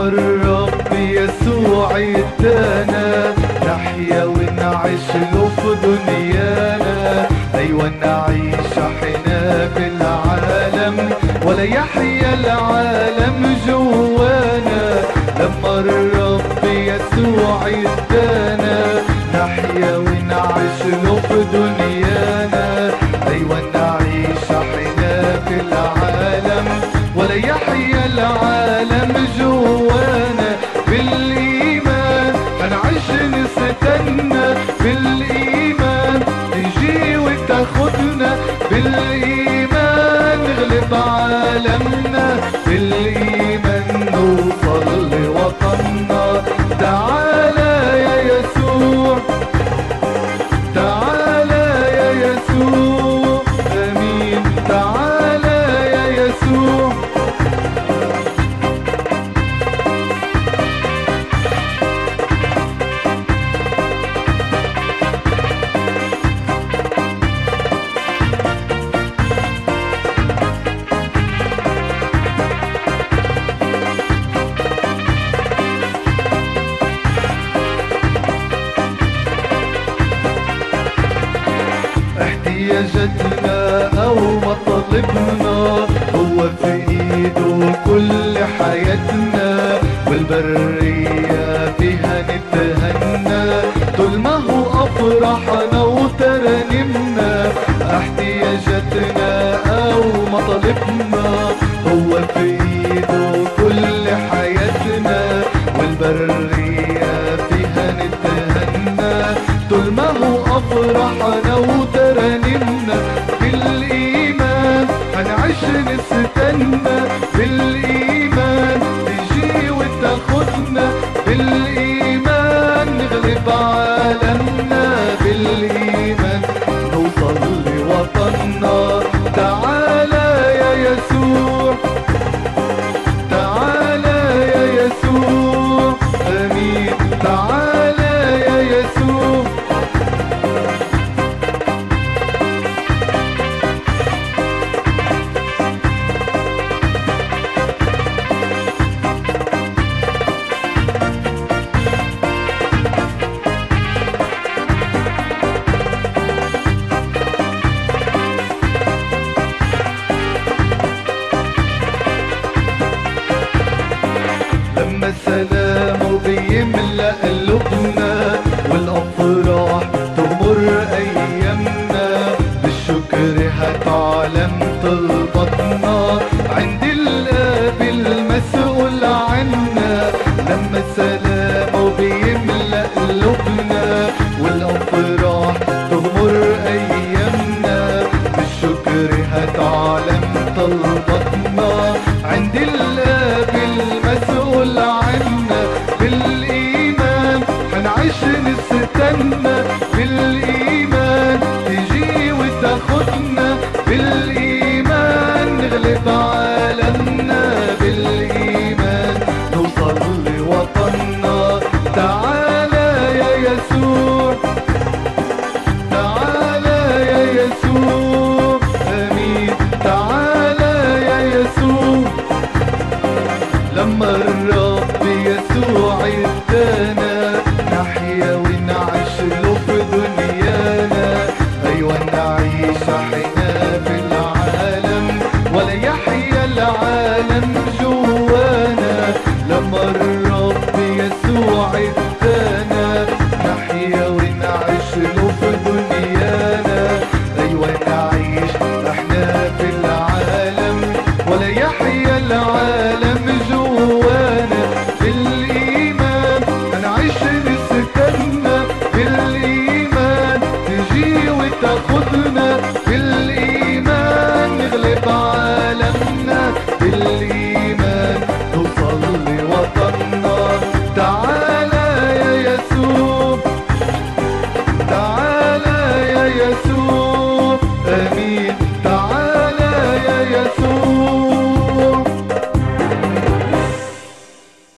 الرب يسوع ادانا نحيا ونعيش له في دنيانا. ايوه نعيش احنا في العالم ولا يحيا العالم جوانا. لما الرب يسوع ادانا نحيا ونعيش له في دنيانا. ايوه نعيش احنا في العالم ولا يحيا العالم جوانا. بالايمان هنعيش نستنى، بالايمان تجي وتاخدنا، بالايمان نغلب عالمنا، بالايمان نوصل لوطننا. تعالى يا يسوع، تعالى يا يسوع، امين. تعالى يا يسوع. احتياجاتنا او مطالبنا هو في ايده كل حياتنا، والبرية فيها نتهنى طول ما هو افراحنا وترانيمنا. احتياجاتنا او مطالبنا هو في ايده كل حياتنا، والبرية فيها نتهنى طول ما هو افراحنا وترانيمنا. بالايمان هنعيش نستنى، بالايمان تجي وتاخدنا، بالايمان نغلب عالمنا، بالايمان نوصل لوطننا. تعالى يا يسوع، تعالى يا يسوع، امين. تعالى يا يسوع. لما سلامه بيملأ قلوبنا والأفراح تمر أيامنا، بالشكر هتعلم طلباتنا عند الآب المسؤول عنا. لما سلامه بيملأ قلوبنا والأفراح تمر أيامنا، بالشكر هتعلم طلباتنا عند الآب المسؤول عنا. بالايمان هنعيش نستنى، بالايمان تجي وتاخدنا، بالايمان نغلب عالمنا، بالايمان نوصل لوطننا. تعالى يا يسوع، تعالى يا يسوع، امين. تعالى يا يسوع. لما الرب يسوع ادانا نحيا ونعيش له في دنيانا. ايوه نعيش احنا في العالم ولا يحيا العالم جوانا. لما الرب يسوع ادانا نحيا ونعيش له في دنيانا. ايوه نعيش احنا في العالم ولا يحيا العالم جوانا. بالايمان هنعيش نستنى، بالايمان تجي وتاخدنا، بالايمان نغلب عالمنا، بالايمان